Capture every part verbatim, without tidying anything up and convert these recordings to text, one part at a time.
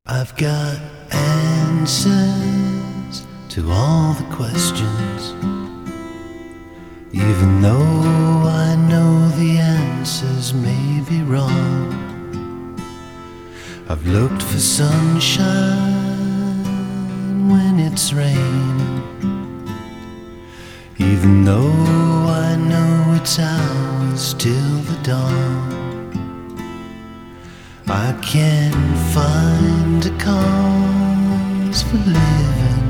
I've got answers to all the questions, even though I know the answers may be wrong. I've looked for sunshine when it's raining, even though I know it's hours till the dawn. I can't find a cause for living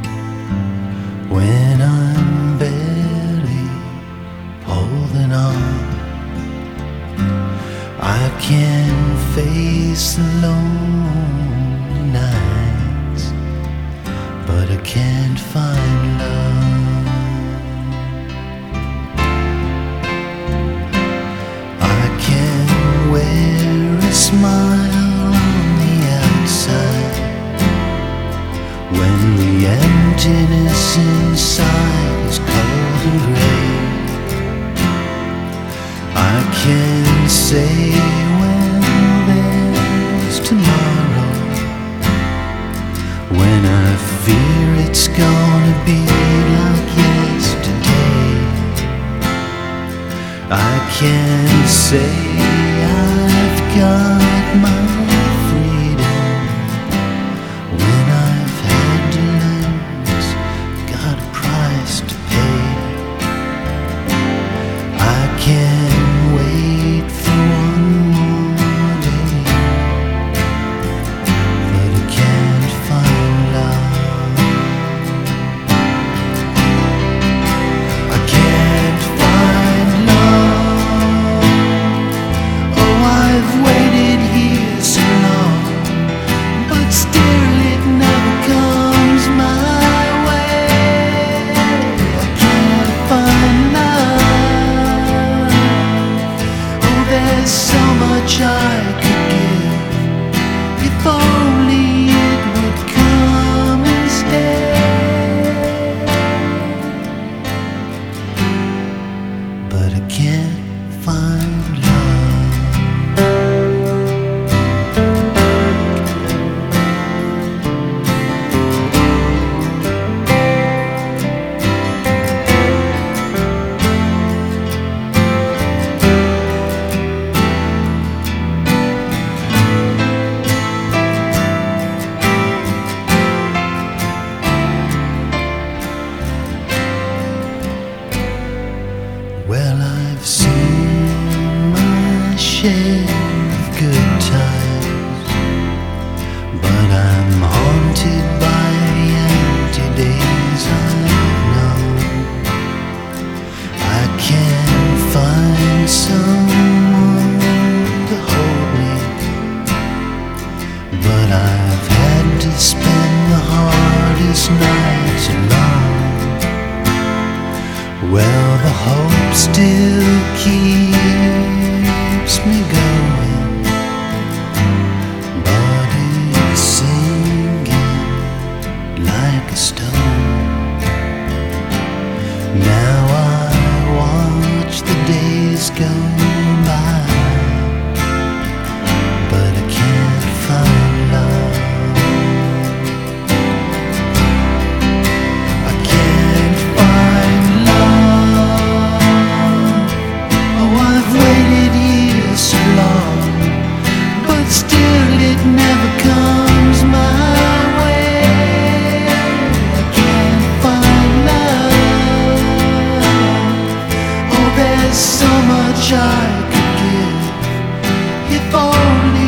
when I'm barely holding on. I can't face the lonely nights, but I can't find love. I can wear a smile on the outside when the emptiness inside is cold and grey. I can say when there's tomorrow, when I fear it's gonna be like yesterday. I can say I've got my freedom when I've had to lose, got a price to pay. I can wait for one more day, but I can't find love. I can't find love. Oh, I've waited here so long, but still it never comes my way. I can't find love. Oh, there's so much I could give if only it would come instead. But I can't find love. Well, I've seen my share of good times, but I'm haunted by the empty days I've known. I can't find someone to hold me, but I've had to spend the hardest nights alone. Well, the hope still keeps me going, but it's sinking like a stone. Now I watch the days go by, but I can't find love. I can't find love. Oh, I've waited here so long, but still it never comes my way. I can't find love. Oh, there's so much I could give if only